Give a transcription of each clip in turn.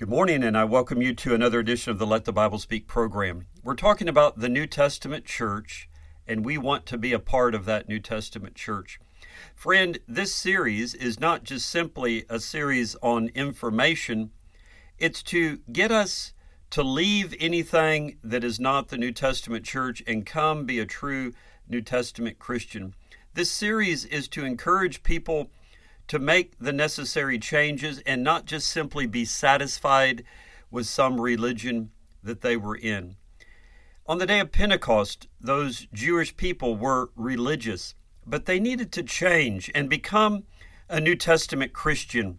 Good morning, and I welcome you to another edition of the Let the Bible Speak program. We're talking about the New Testament church, and we want to be a part of that New Testament church. Friend, this series is not just simply a series on information. It's to get us to leave anything that is not the New Testament church and come be a true New Testament Christian. This series is to encourage people to make the necessary changes and not just simply be satisfied with some religion that they were in. On the day of Pentecost, those Jewish people were religious, but they needed to change and become a New Testament Christian.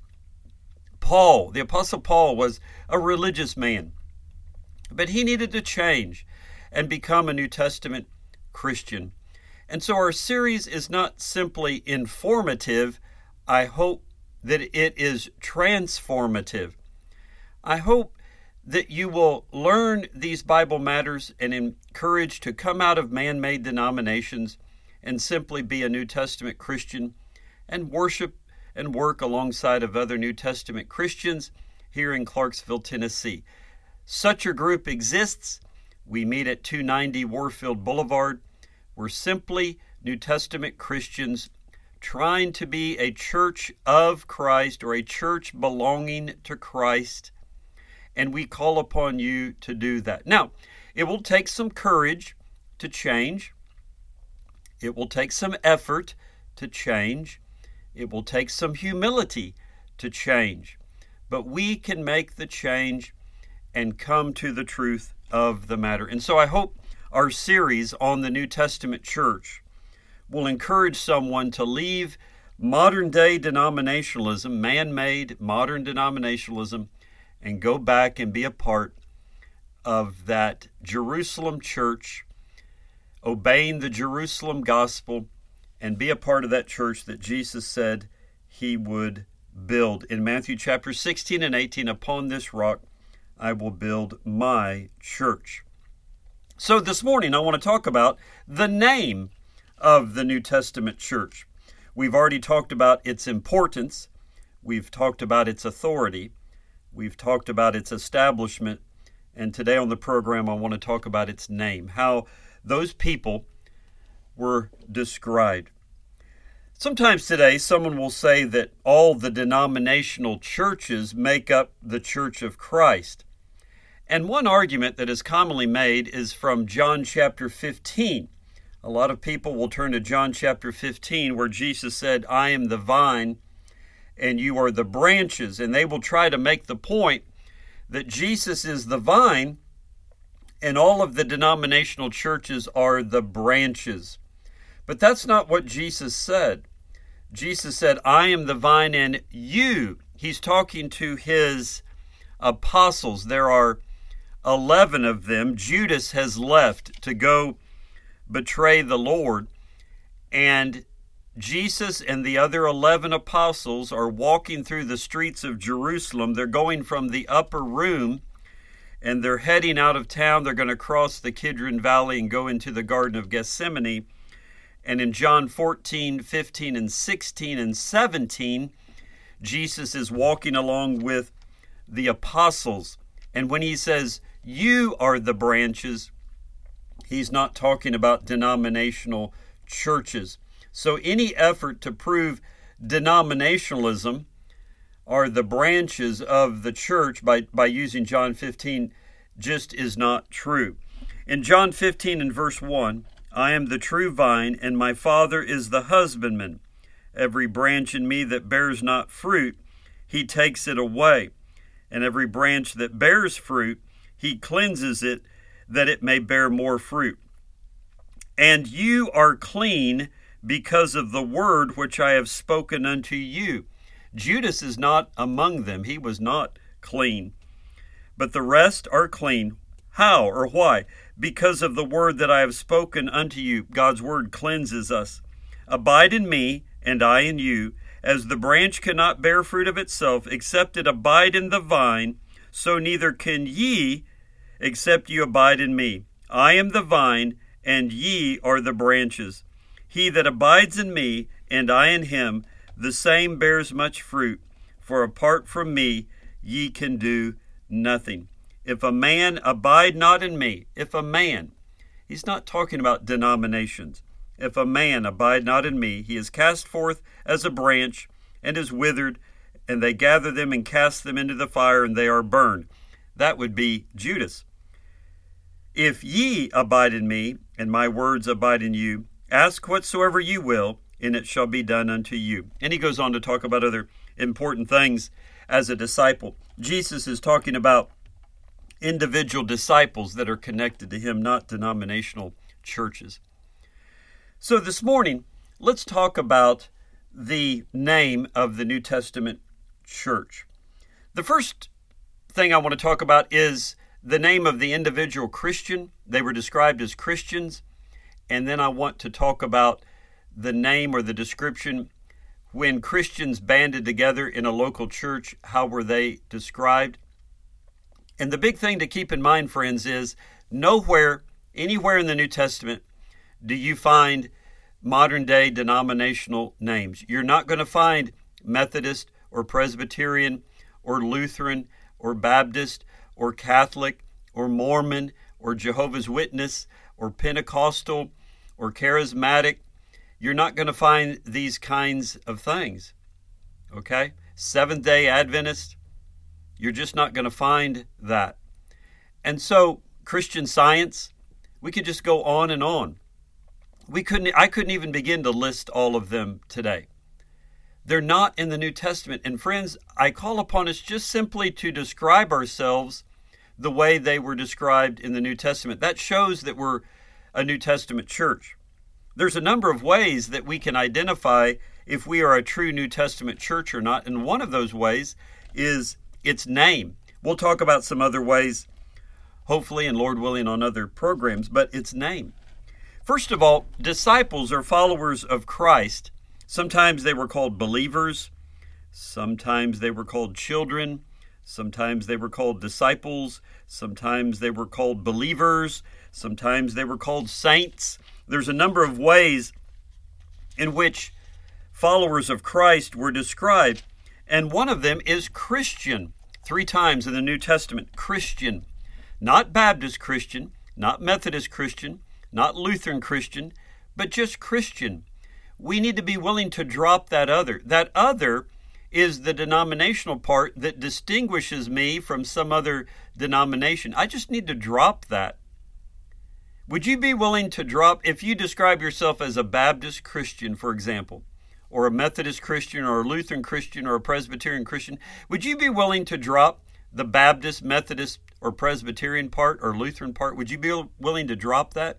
Paul, the Apostle Paul, was a religious man, but he needed to change and become a New Testament Christian. And so our series is not simply informative. I hope that it is transformative. I hope that you will learn these Bible matters and encouraged to come out of man-made denominations and simply be a New Testament Christian and worship and work alongside of other New Testament Christians here in Clarksville, Tennessee. Such a group exists. We meet at 290 Warfield Boulevard. We're simply New Testament Christians trying to be a church of Christ or a church belonging to Christ, and we call upon you to do that. Now, it will take some courage to change. It will take some effort to change. It will take some humility to change. But we can make the change and come to the truth of the matter. And so I hope our series on the New Testament church will encourage someone to leave modern-day denominationalism, man-made modern denominationalism, and go back and be a part of that Jerusalem church, obeying the Jerusalem gospel, and be a part of that church that Jesus said he would build. In Matthew chapter 16 and 18, upon this rock I will build my church. So this morning I want to talk about the name of the New Testament church. We've already talked about its importance. We've talked about its authority. We've talked about its establishment. And today on the program, I want to talk about its name, how those people were described. Sometimes today, someone will say that all the denominational churches make up the Church of Christ. And one argument that is commonly made is from John chapter 15. A lot of people will turn to John chapter 15 where Jesus said, I am the vine and you are the branches. And they will try to make the point that Jesus is the vine and all of the denominational churches are the branches. But that's not what Jesus said. Jesus said, I am the vine and you. He's talking to his apostles. There are 11 of them. Judas has left to go betray the Lord, and Jesus and the other 11 apostles are walking through the streets of Jerusalem. They're going from the upper room and they're heading out of town. They're going to cross the Kidron Valley and go into the Garden of Gethsemane. And in John 14, 15, and 16 and 17, Jesus is walking along with the apostles. And when he says, you are the branches, he's not talking about denominational churches. So any effort to prove denominationalism are the branches of the church by using John 15 just is not true. In John 15 and verse 1, I am the true vine, and my Father is the husbandman. Every branch in me that bears not fruit, he takes it away. And every branch that bears fruit, he cleanses it, that it may bear more fruit. And you are clean because of the word which I have spoken unto you. Judas is not among them. He was not clean. But the rest are clean. How or why? Because of the word that I have spoken unto you. God's word cleanses us. Abide in me, and I in you. As the branch cannot bear fruit of itself, except it abide in the vine, so neither can ye, except you abide in me. I am the vine, and ye are the branches. He that abides in me, and I in him, the same bears much fruit. For apart from me, ye can do nothing. If a man abide not in me, if a man, he's not talking about denominations. If a man abide not in me, he is cast forth as a branch and is withered, and they gather them and cast them into the fire, and they are burned. That would be Judas. If ye abide in me, and my words abide in you, ask whatsoever you will, and it shall be done unto you. And he goes on to talk about other important things as a disciple. Jesus is talking about individual disciples that are connected to him, not denominational churches. So this morning, let's talk about the name of the New Testament church. The first thing I want to talk about is the name of the individual Christian. They were described as Christians. And then I want to talk about the name or the description when Christians banded together in a local church. How were they described? And the big thing to keep in mind, friends, is nowhere, anywhere in the New Testament do you find modern-day denominational names. You're not going to find Methodist or Presbyterian or Lutheran or Baptist or Catholic or Mormon or Jehovah's Witness or Pentecostal or Charismatic. You're not going to find these kinds of things, okay? Seventh-day Adventist. You're just not going to find that. And so Christian Science, we could just go on and on. I couldn't even begin to list all of them today. They're not in the New Testament. And friends, I call upon us just simply to describe ourselves the way they were described in the New Testament. That shows that we're a New Testament church. There's a number of ways that we can identify if we are a true New Testament church or not. And one of those ways is its name. We'll talk about some other ways, hopefully, and Lord willing, on other programs, but its name. First of all, disciples or followers of Christ. Sometimes they were called believers. Sometimes they were called children. Sometimes they were called disciples. Sometimes they were called believers. Sometimes they were called saints. There's a number of ways in which followers of Christ were described. And one of them is Christian. 3 times in the New Testament, Christian. Not Baptist Christian, not Methodist Christian, not Lutheran Christian, but just Christian. We need to be willing to drop that other. That other is the denominational part that distinguishes me from some other denomination. I just need to drop that. Would you be willing to drop, if you describe yourself as a Baptist Christian, for example, or a Methodist Christian, or a Lutheran Christian, or a Presbyterian Christian, would you be willing to drop the Baptist, Methodist, or Presbyterian part, or Lutheran part? Would you be willing to drop that?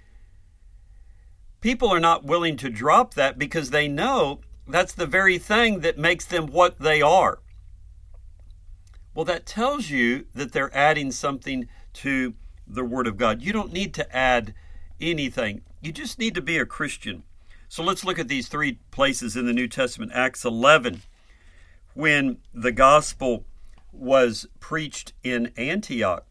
People are not willing to drop that because they know that's the very thing that makes them what they are. Well, that tells you that they're adding something to the Word of God. You don't need to add anything. You just need to be a Christian. So let's look at these 3 places in the New Testament. Acts 11, when the gospel was preached in Antioch,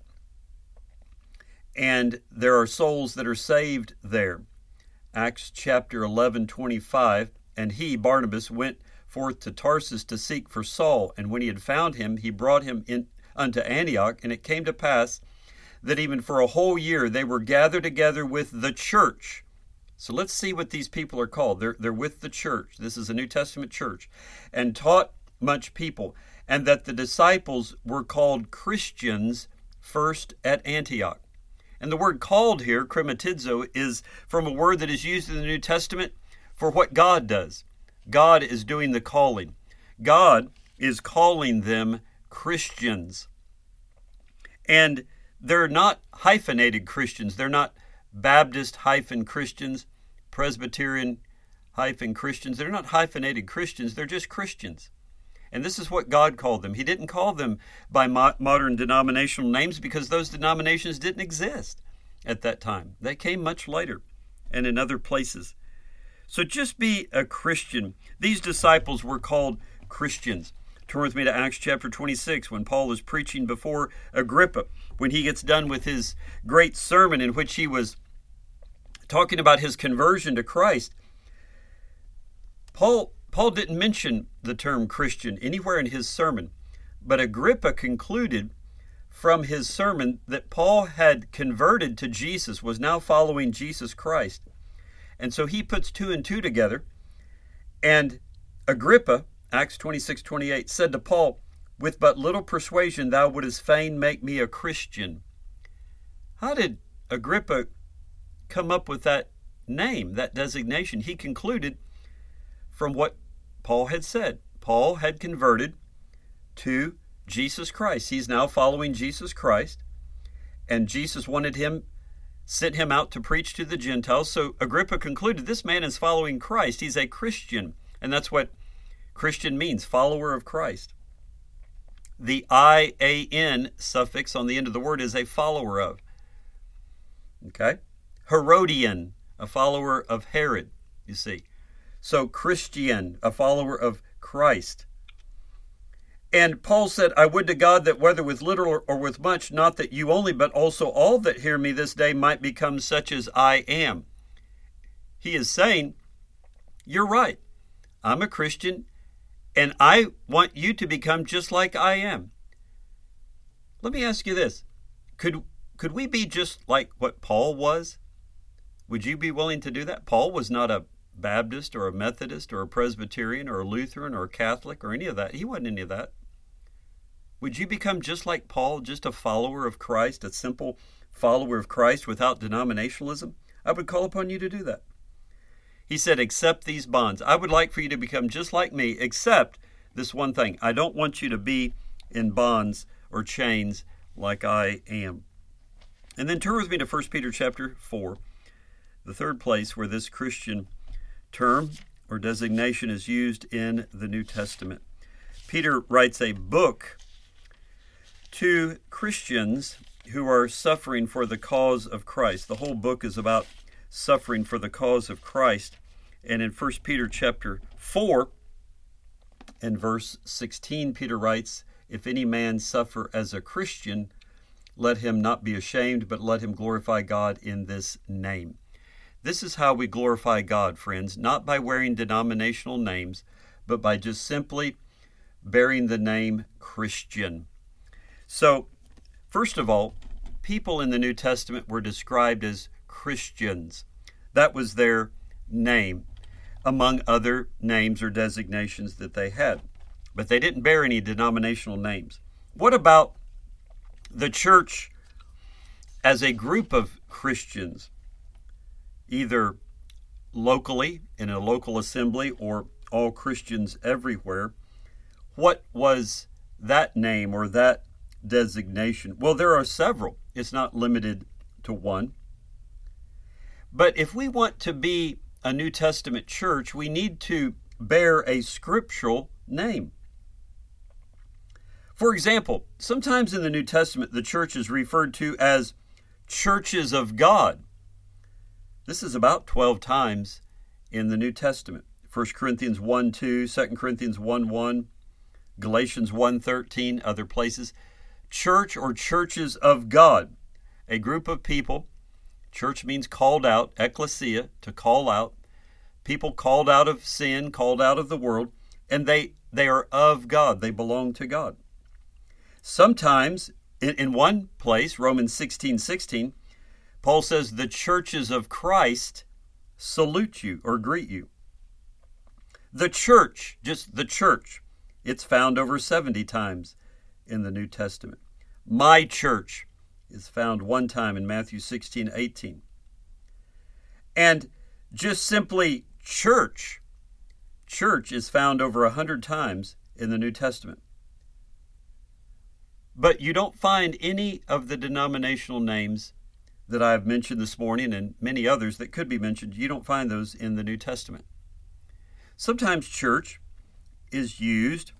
and there are souls that are saved there. Acts chapter 11:25, and he, Barnabas, went forth to Tarsus to seek for Saul, and when he had found him, he brought him in unto Antioch, and it came to pass that even for a whole year they were gathered together with the church. So let's see what these people are called. They're with the church. This is a New Testament church. And taught much people, and that the disciples were called Christians first at Antioch. And the word called here, krematizo, is from a word that is used in the New Testament for what God does. God is doing the calling. God is calling them Christians. And they're not hyphenated Christians. They're not Baptist-Christians, Presbyterian-Christians. They're not hyphenated Christians. They're just Christians. And this is what God called them. He didn't call them by modern denominational names because those denominations didn't exist at that time. They came much later and in other places. So just be a Christian. These disciples were called Christians. Turn with me to Acts chapter 26 when Paul is preaching before Agrippa, when he gets done with his great sermon in which he was talking about his conversion to Christ. Paul didn't mention the term Christian anywhere in his sermon, but Agrippa concluded from his sermon that Paul had converted to Jesus, was now following Jesus Christ. And so he puts two and two together. And Agrippa, Acts 26:28, said to Paul, "With but little persuasion thou wouldest fain make me a Christian." How did Agrippa come up with that name, that designation? He concluded from what Paul had said. Paul had converted to Jesus Christ. He's now following Jesus Christ, and Jesus sent him out to preach to the Gentiles. So Agrippa concluded this man is following Christ. He's a Christian, and that's what Christian means, follower of Christ. The I-A-N suffix on the end of the word is a follower of. Okay? Herodian, a follower of Herod, you see. So Christian, a follower of Christ. And Paul said, "I would to God that whether with little or with much, not that you only, but also all that hear me this day might become such as I am." He is saying, you're right. I'm a Christian, and I want you to become just like I am. Let me ask you this. Could we be just like what Paul was? Would you be willing to do that? Paul was not a Baptist or a Methodist or a Presbyterian or a Lutheran or a Catholic or any of that. He wasn't any of that. Would you become just like Paul, just a follower of Christ, a simple follower of Christ without denominationalism? I would call upon you to do that. He said, "Accept these bonds." I would like for you to become just like me, except this one thing. I don't want you to be in bonds or chains like I am. And then turn with me to 1 Peter chapter 4, the third place where this Christian term or designation is used in the New Testament. Peter writes a book to Christians who are suffering for the cause of Christ. The whole book is about suffering for the cause of Christ. And in 1 Peter chapter 4 and verse 16, Peter writes, "If any man suffer as a Christian, let him not be ashamed, but let him glorify God in this name." This is how we glorify God, friends, not by wearing denominational names, but by just simply bearing the name Christian. So, first of all, people in the New Testament were described as Christians. That was their name, among other names or designations that they had. But they didn't bear any denominational names. What about the church as a group of Christians, either locally in a local assembly or all Christians everywhere? What was that name or that designation? Well, there are several. It's not limited to one. But if we want to be a New Testament church, we need to bear a scriptural name. For example, sometimes in the New Testament, the church is referred to as churches of God. This is about 12 times in the New Testament. 1 Corinthians 1:2, 2 Corinthians 1:1, Galatians 1:13, other places. Church or churches of God, a group of people. Church means called out, ecclesia, to call out. People called out of sin, called out of the world, and they are of God. They belong to God. Sometimes, in one place, Romans 16:16, Paul says, "The churches of Christ salute you," or greet you. The church, just the church, it's found over 70 times in the New Testament. My church is found one time in Matthew 16:18. And just simply church is found over 100 times in the New Testament. But you don't find any of the denominational names that I've mentioned this morning and many others that could be mentioned. You don't find those in the New Testament. Sometimes church is used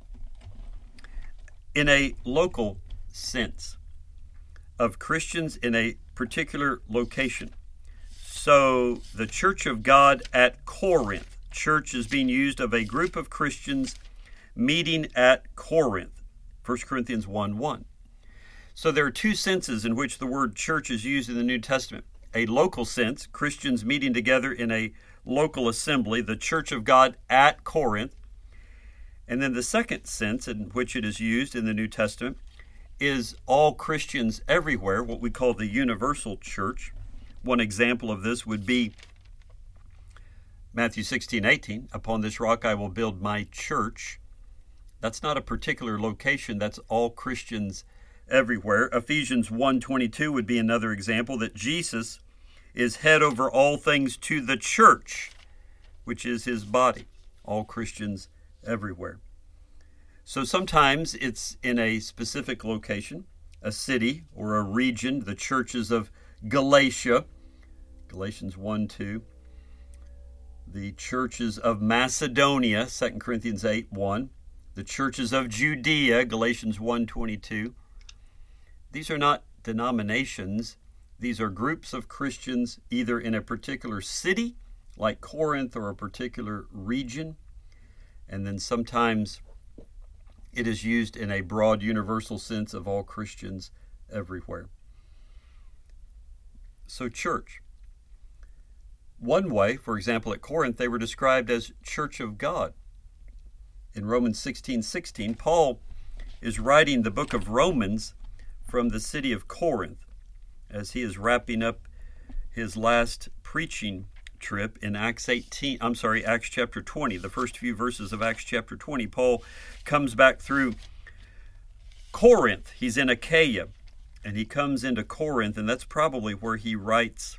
in a local sense of Christians in a particular location. So the Church of God at Corinth. Church is being used of a group of Christians meeting at Corinth. 1 Corinthians 1:1. So there are two senses in which the word church is used in the New Testament. A local sense, Christians meeting together in a local assembly, the Church of God at Corinth. And then the second sense in which it is used in the New Testament is all Christians everywhere, what we call the universal church. One example of this would be Matthew 16:18, upon this rock I will build my church. That's not a particular location, that's all Christians everywhere. Ephesians 1:22 would be another example that Jesus is head over all things to the church, which is his body, all Christians everywhere. So sometimes it's in a specific location, a city or a region, the churches of Galatia, Galatians 1:2, the churches of Macedonia, 2 Corinthians 8:1, the churches of Judea, Galatians 1:22. These are not denominations. These are groups of Christians either in a particular city, like Corinth, or a particular region. And then sometimes it is used in a broad universal sense of all Christians everywhere. So church. One way, for example, at Corinth, they were described as Church of God. In Romans 16:16, Paul is writing the book of Romans from the city of Corinth as he is wrapping up his last preaching trip in Acts chapter 20, the first few verses of Acts chapter 20. Paul comes back through Corinth. He's in Achaia, and he comes into Corinth, and that's probably where he writes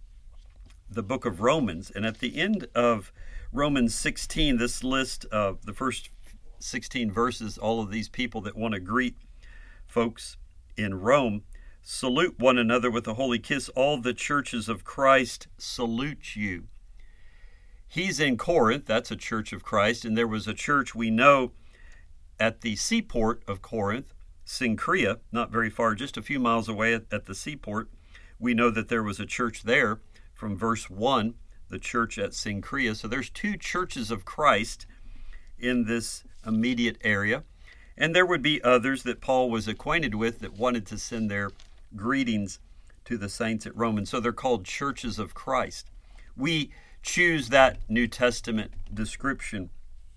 the book of Romans. And at the end of Romans 16, this list of the first 16 verses, all of these people that want to greet folks in Rome, salute one another with a holy kiss. All the churches of Christ salute you. He's in Corinth, that's a church of Christ, and there was a church we know at the seaport of Corinth, Cenchrea, not very far, just a few miles away at the seaport. We know that there was a church there from verse 1, the church at Cenchrea. So there's two churches of Christ in this immediate area. And there would be others that Paul was acquainted with that wanted to send their greetings to the saints at Rome. And so they're called churches of Christ. We choose that New Testament description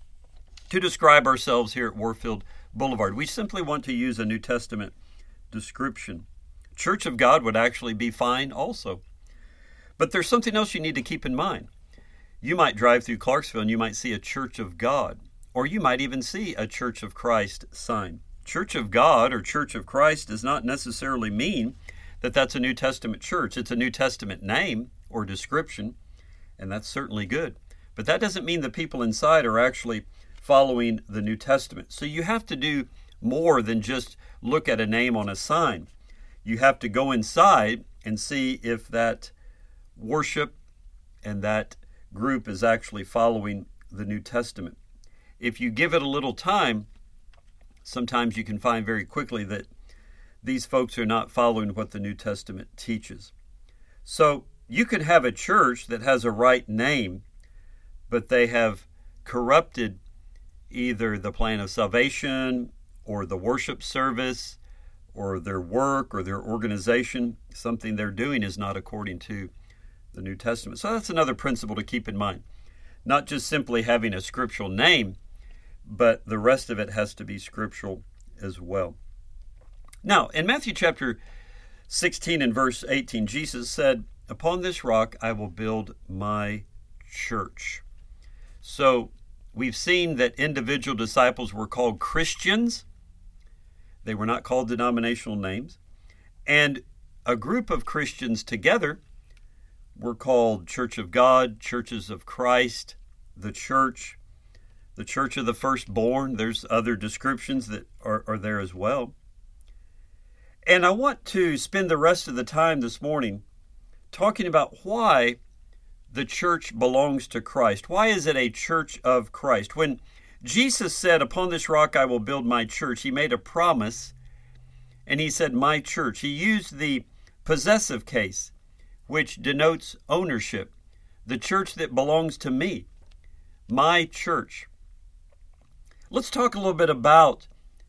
to describe ourselves here at Warfield Boulevard. We simply want to use a New Testament description. Church of God would actually be fine also. But there's something else you need to keep in mind. You might drive through Clarksville and you might see a Church of God, or you might even see a Church of Christ sign. Church of God or Church of Christ does not necessarily mean that that's a New Testament church. It's a New Testament name or description, and that's certainly good. But that doesn't mean the people inside are actually following the New Testament. So you have to do more than just look at a name on a sign. You have to go inside and see if that worship and that group is actually following the New Testament. If you give it a little time, sometimes you can find very quickly that these folks are not following what the New Testament teaches. So you could have a church that has a right name, but they have corrupted either the plan of salvation or the worship service or their work or their organization. Something they're doing is not according to the New Testament. So that's another principle to keep in mind. Not just simply having a scriptural name, but the rest of it has to be scriptural as well. Now, in Matthew chapter 16 and verse 18, Jesus said, upon this rock I will build my church. So we've seen that individual disciples were called Christians. They were not called denominational names. And a group of Christians together were called Church of God, Churches of Christ, the Church of the Firstborn. There's other descriptions that are there as well. And I want to spend the rest of the time this morning talking about why the church belongs to Christ. Why is it a church of Christ? When Jesus said, upon this rock I will build my church, he made a promise, and he said, my church. He used the possessive case, which denotes ownership. The church that belongs to me, my church. Let's talk a little bit about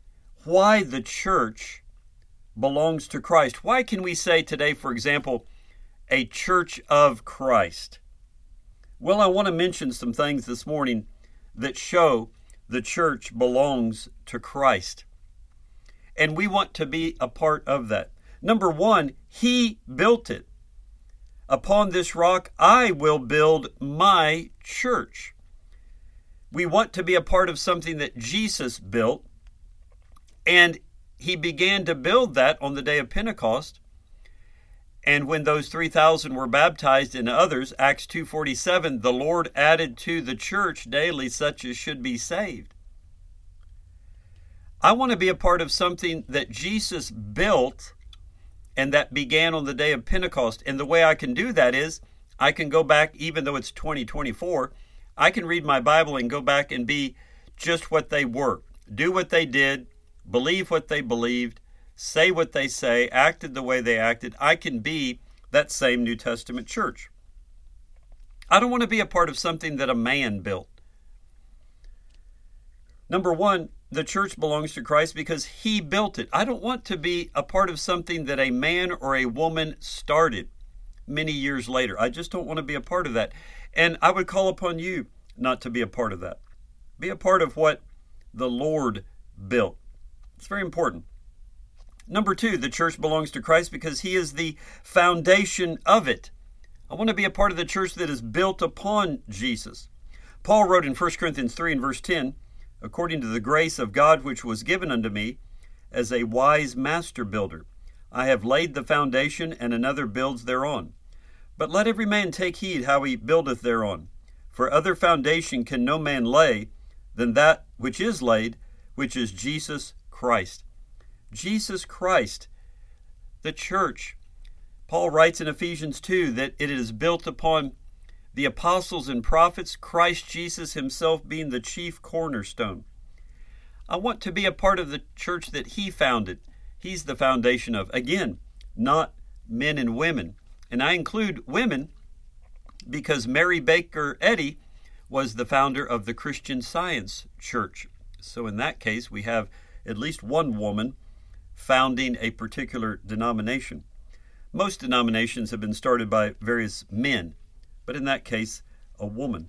why the church belongs to Christ. Why can we say today, for example, a church of Christ? Well, I want to mention some things this morning that show the church belongs to Christ. and we want to be a part of that. Number one, he built it. Upon this rock, I will build my church. We want to be a part of something that Jesus built, and he began to build that on the day of Pentecost. And when those 3,000 were baptized and others, Acts 2:47, the Lord added to the church daily such as should be saved. I want to be a part of something that Jesus built and that began on the day of Pentecost. And the way I can do that is I can go back, even though it's 2024, I can read my Bible and go back and be just what they were. Do what they did, believe what they believed, say what they say, acted the way they acted. I can be that same New Testament church. I don't want to be a part of something that a man built. Number one, the church belongs to Christ because he built it. I don't want to be a part of something that a man or a woman started many years later. I just don't want to be a part of that. And I would call upon you not to be a part of that. Be a part of what the Lord built. It's very important. Number two, the church belongs to Christ because he is the foundation of it. I want to be a part of the church that is built upon Jesus. Paul wrote in 1 Corinthians 3 and verse 10, according to the grace of God which was given unto me as a wise master builder, I have laid the foundation, and another builds thereon. But let every man take heed how he buildeth thereon. For other foundation can no man lay than that which is laid, which is Jesus Christ. Jesus Christ, the church. Paul writes in Ephesians 2 that it is built upon the apostles and prophets, Christ Jesus himself being the chief cornerstone. I want to be a part of the church that he founded. He's the foundation of, again, not men and women. And I include women because Mary Baker Eddy was the founder of the Christian Science Church. So in that case, we have at least one woman founding a particular denomination. Most denominations have been started by various men, but in that case, a woman.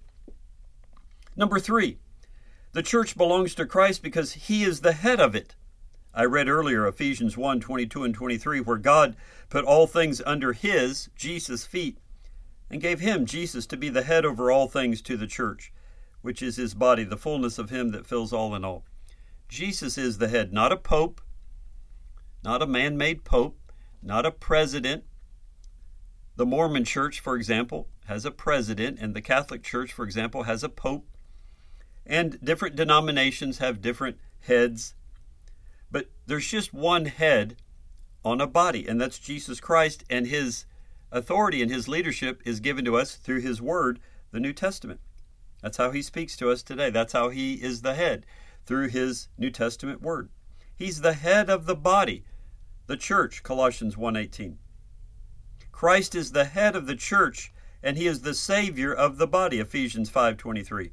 Number three, the church belongs to Christ because he is the head of it. I read earlier Ephesians 1, 22 and 23, where God put all things under his, Jesus' feet, and gave him, Jesus, to be the head over all things to the church, which is his body, the fullness of him that fills all in all. Jesus is the head, not a pope, not a man-made pope, not a president. The Mormon Church, for example, has a president, and the Catholic Church, for example, has a pope. And different denominations have different heads. But there's just one head on a body, and that's Jesus Christ, and his authority and his leadership is given to us through his word, the New Testament. That's how he speaks to us today. That's how he is the head, through his New Testament word. He's the head of the body, the church, Colossians 1:18. Christ is the head of the church, and he is the Savior of the body, Ephesians 5:23.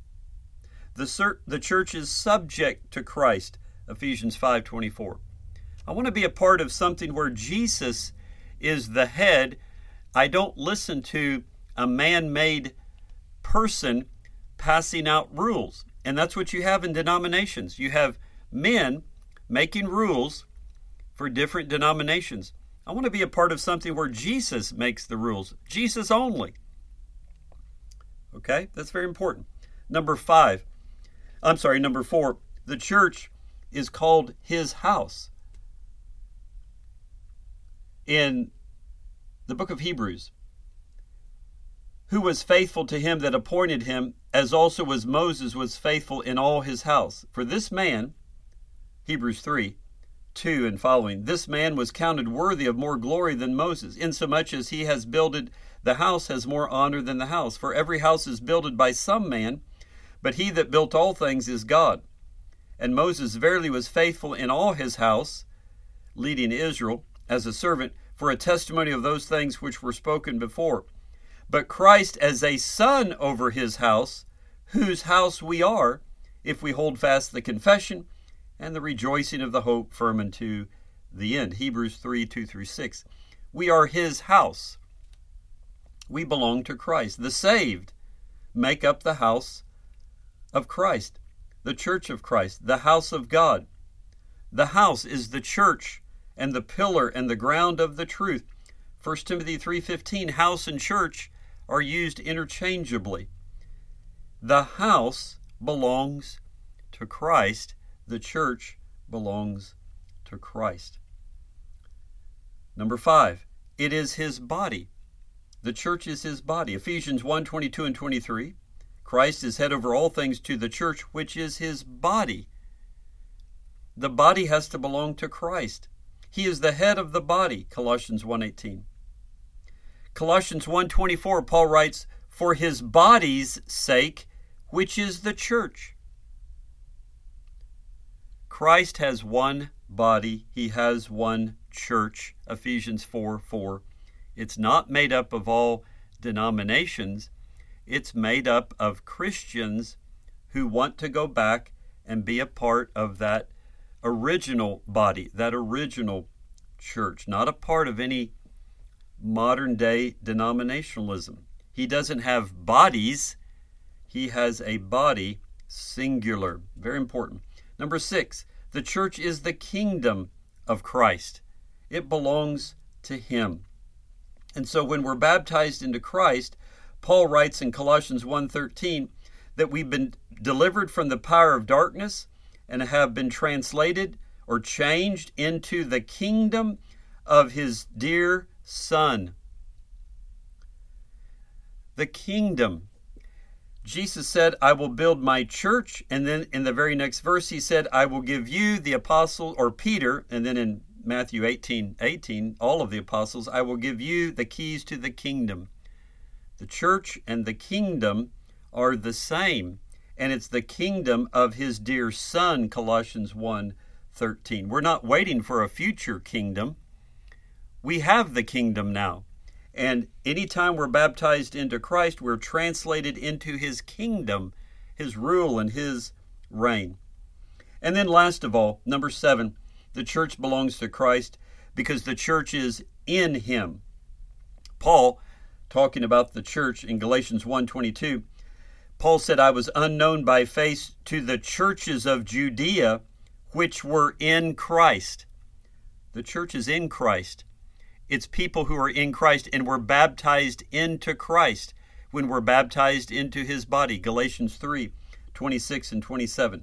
The church is subject to Christ, Ephesians 5:24. I want to be a part of something where Jesus is the head. I don't listen to a man-made person passing out rules. And that's what you have in denominations. You have men making rules for different denominations. I want to be a part of something where Jesus makes the rules. Jesus only. Okay? That's very important. Number 4. The church is called his house. In the book of Hebrews, who was faithful to him that appointed him, as also as Moses was faithful in all his house. For this man, Hebrews 3:2 and following, this man was counted worthy of more glory than Moses, insomuch as he has builded the house has more honor than the house. For every house is builded by some man, but he that built all things is God. And Moses verily was faithful in all his house, leading Israel as a servant, for a testimony of those things which were spoken before. But Christ as a son over his house, whose house we are, if we hold fast the confession and the rejoicing of the hope firm unto the end. Hebrews 3:2-6. We are his house. We belong to Christ. The saved make up the house of Christ, the church of Christ, the house of God. The house is the church and the pillar and the ground of the truth. 1 Timothy 3:15, house and church are used interchangeably. The house belongs to Christ. The church belongs to Christ. Number 5, it is his body. The church is his body. Ephesians 1:22 and 23. Christ is head over all things to the church, which is his body. The body has to belong to Christ. He is the head of the body, Colossians 1:18. Colossians 1:24, Paul writes, for his body's sake, which is the church. Christ has one body. He has one church, Ephesians 4:4. It's not made up of all denominations. It's made up of Christians who want to go back and be a part of that original body, that original church, not a part of any modern day denominationalism. He doesn't have bodies. He has a body, singular. Very important. Number 6, the church is the kingdom of Christ. It belongs to him. And so when we're baptized into Christ, Paul writes in Colossians 1:13 that we've been delivered from the power of darkness and have been translated or changed into the kingdom of his dear Son. The kingdom. Jesus said, I will build my church. And then in the very next verse, he said, I will give you the apostle, or Peter. And then in Matthew 18:18, all of the apostles, I will give you the keys to the kingdom. The church and the kingdom are the same. And it's the kingdom of his dear Son, Colossians 1:13. We're not waiting for a future kingdom. We have the kingdom now. And anytime we're baptized into Christ, we're translated into his kingdom, his rule and his reign. And then last of all, number 7, the church belongs to Christ because the church is in him. Paul, talking about the church in Galatians 1:22, Paul said, I was unknown by face to the churches of Judea, which were in Christ. The church is in Christ. It's people who are in Christ and were baptized into Christ when we're baptized into his body. Galatians 3:26 and 27.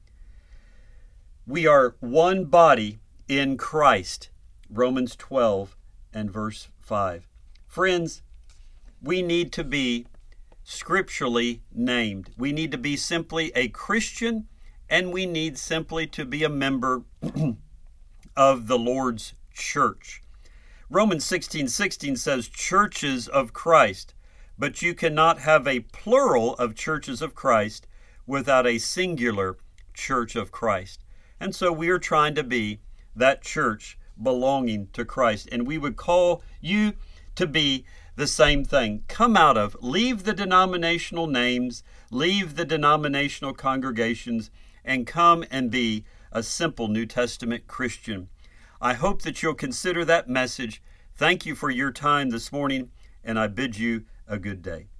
We are one body in Christ. Romans 12 and verse 5. Friends, we need to be scripturally named. We need to be simply a Christian, and we need simply to be a member of the Lord's church. Romans 16:16 says churches of Christ, but you cannot have a plural of churches of Christ without a singular church of Christ. And so we are trying to be that church belonging to Christ. And we would call you to be the same thing. Come out of, leave the denominational names, leave the denominational congregations, and come and be a simple New Testament Christian. I hope that you'll consider that message. Thank you for your time this morning, and I bid you a good day.